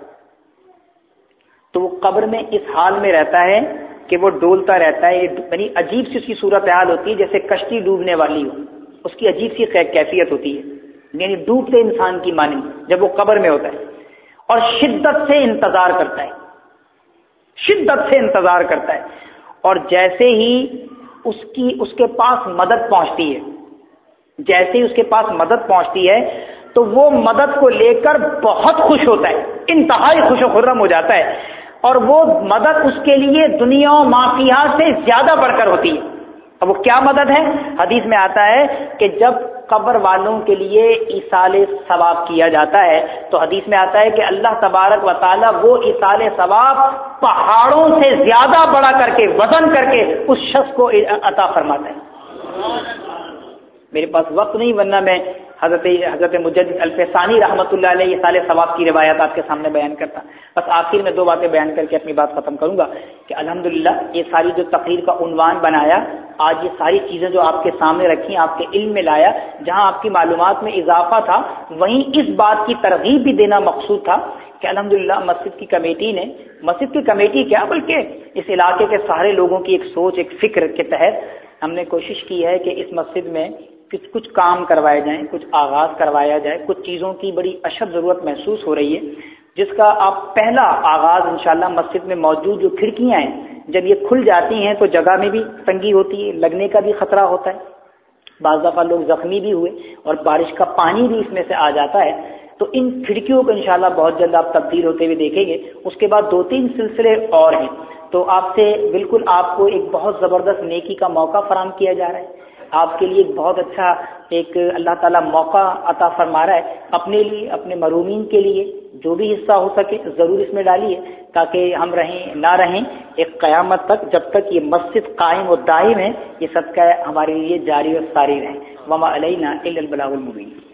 S1: تو وہ قبر میں اس حال میں رہتا ہے کہ وہ ڈولتا رہتا ہے. یعنی عجیب سی اس کی صورتحال ہوتی ہے جیسے کشتی ڈوبنے والی ہو، اس کی عجیب سی کیفیت ہوتی ہے، یعنی ڈوبتے انسان کی مانند جب وہ قبر میں ہوتا ہے. اور شدت سے انتظار کرتا ہے، شدت سے انتظار کرتا ہے. اور جیسے ہی اس کی اس کے پاس مدد پہنچتی ہے، جیسے ہی اس کے پاس مدد پہنچتی ہے تو وہ مدد کو لے کر بہت خوش ہوتا ہے، انتہائی خوش و خرم ہو جاتا ہے. اور وہ مدد اس کے لیے دنیا و مافیہ سے زیادہ بڑھ کر ہوتی ہے. اب وہ کیا مدد ہے؟ حدیث میں آتا ہے کہ جب قبر والوں کے لیے ایصال ثواب کیا جاتا ہے تو حدیث میں آتا ہے کہ اللہ تبارک و تعالی وہ ایصال ثواب پہاڑوں سے زیادہ بڑا کر کے وزن کر کے اس شخص کو عطا فرماتا ہے. میرے پاس وقت نہیں ورنہ میں حضرت حضرت مجدد الفسانی رحمۃ اللہ علیہ ایصال ثواب کی روایت آپ کے سامنے بیان کرتا. بس آخر میں دو باتیں بیان کر کے اپنی بات ختم کروں گا کہ الحمدللہ یہ ساری جو تقریر کا عنوان بنایا، آج یہ ساری چیزیں جو آپ کے سامنے رکھی، آپ کے علم میں لایا، جہاں آپ کی معلومات میں اضافہ تھا وہیں اس بات کی ترغیب بھی دینا مقصود تھا کہ الحمدللہ مسجد کی کمیٹی نے، مسجد کی کمیٹی کیا بلکہ اس علاقے کے سارے لوگوں کی ایک سوچ، ایک فکر کے تحت ہم نے کوشش کی ہے کہ اس مسجد میں کچھ کچھ کام کروائے جائیں، کچھ آغاز کروایا جائے. کچھ چیزوں کی بڑی اشد ضرورت محسوس ہو رہی ہے جس کا آپ پہلا آغاز انشاءاللہ مسجد میں موجود جو کھڑکیاں ہیں جب یہ کھل جاتی ہیں تو جگہ میں بھی تنگی ہوتی ہے، لگنے کا بھی خطرہ ہوتا ہے، بعض دفعہ لوگ زخمی بھی ہوئے اور بارش کا پانی بھی اس میں سے آ جاتا ہے. تو ان کھڑکیوں کو انشاءاللہ بہت جلد آپ تبدیل ہوتے ہوئے دیکھیں گے. اس کے بعد دو تین سلسلے اور ہیں تو آپ سے بالکل آپ کو ایک بہت زبردست نیکی کا موقع فراہم کیا جا رہا ہے. آپ کے لیے ایک بہت اچھا ایک اللہ تعالیٰ موقع عطا فرما رہا ہے. اپنے لیے، اپنے محرومین کے لیے جو بھی حصہ ہو سکے ضرور اس میں ڈالیے تاکہ ہم رہیں نہ رہیں ایک قیامت تک، جب تک یہ مسجد قائم و دائم ہے یہ صدقہ ہمارے لیے جاری و ساری رہے. وما علینا الا البلاغ المبین.